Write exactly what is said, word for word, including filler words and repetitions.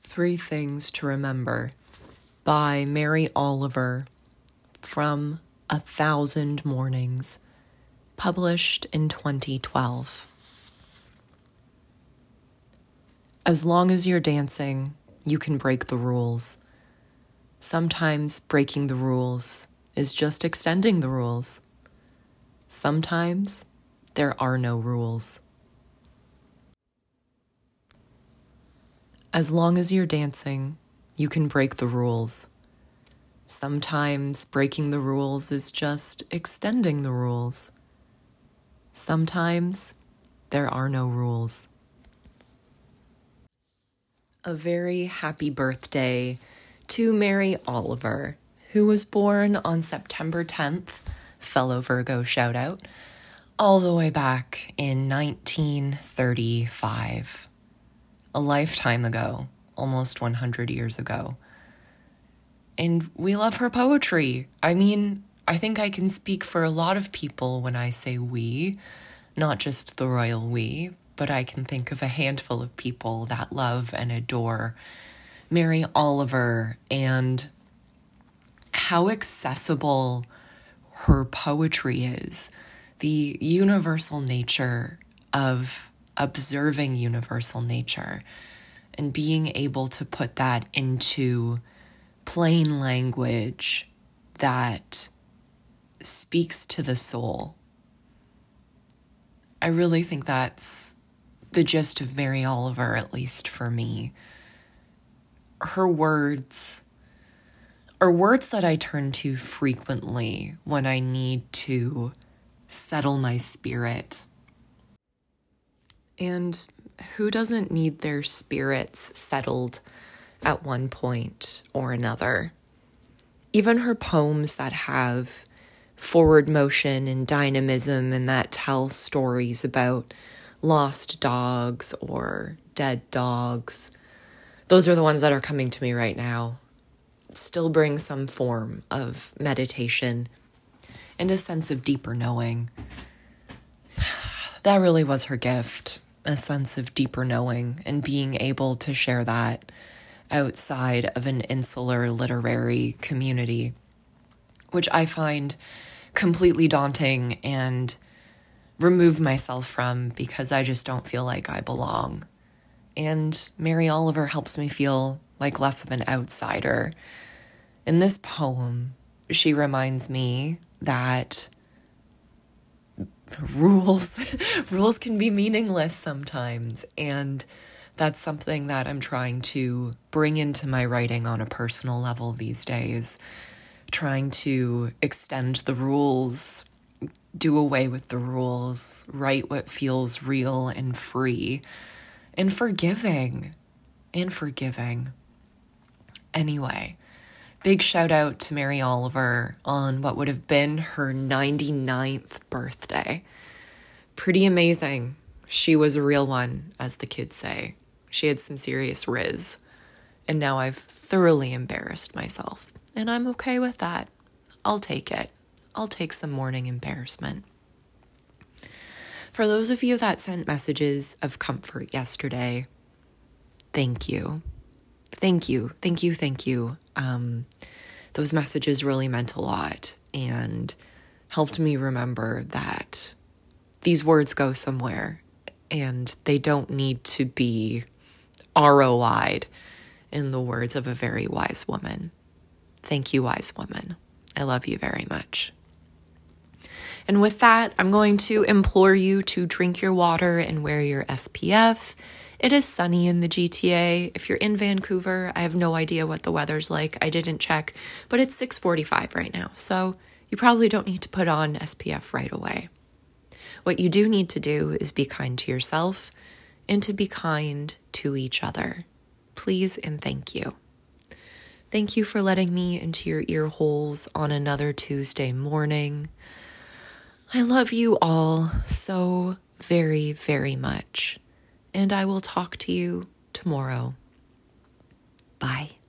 Three Things to Remember by Mary Oliver from A Thousand Mornings, published in twenty twelve. As long as you're dancing, you can break the rules. Sometimes breaking the rules is just extending the rules. Sometimes there are no rules. As long as you're dancing, you can break the rules. Sometimes breaking the rules is just extending the rules. Sometimes there are no rules. A very happy birthday to Mary Oliver, who was born on September tenth, fellow Virgo shout out, all the way back in nineteen thirty-five. A lifetime ago, almost one hundred years ago. And we love her poetry. I mean, I think I can speak for a lot of people when I say we, not just the royal we, but I can think of a handful of people that love and adore Mary Oliver and how accessible her poetry is, the universal nature of observing universal nature and being able to put that into plain language that speaks to the soul. I really think that's the gist of Mary Oliver, at least for me. Her words are words that I turn to frequently when I need to settle my spirit. And who doesn't need their spirits settled at one point or another? Even her poems that have forward motion and dynamism and that tell stories about lost dogs or dead dogs, those are the ones that are coming to me right now, still bring some form of meditation and a sense of deeper knowing. That really was her gift, a sense of deeper knowing and being able to share that outside of an insular literary community, which I find completely daunting and remove myself from because I just don't feel like I belong. And Mary Oliver helps me feel like less of an outsider. In this poem, she reminds me that rules rules can be meaningless sometimes, and that's something that I'm trying to bring into my writing on a personal level these days, trying to extend the rules, do away with the rules, write what feels real and free, and forgiving, and forgiving. Anyway, big shout out to Mary Oliver on what would have been her ninety-ninth birthday. Pretty amazing. She was a real one, as the kids say. She had some serious riz. And now I've thoroughly embarrassed myself. And I'm okay with that. I'll take it. I'll take some morning embarrassment. For those of you that sent messages of comfort yesterday, thank you. Thank you. Thank you. Thank you. Um, those messages really meant a lot and helped me remember that these words go somewhere and they don't need to be R O I'd, in the words of a very wise woman. Thank you, wise woman. I love you very much. And with that, I'm going to implore you to drink your water and wear your S P F. It is sunny in the G T A. If you're in Vancouver, I have no idea what the weather's like. I didn't check, but it's six forty-five right now, so you probably don't need to put on S P F right away. What you do need to do is be kind to yourself and to be kind to each other. Please and thank you. Thank you for letting me into your ear holes on another Tuesday morning. I love you all so very, very much. And I will talk to you tomorrow. Bye.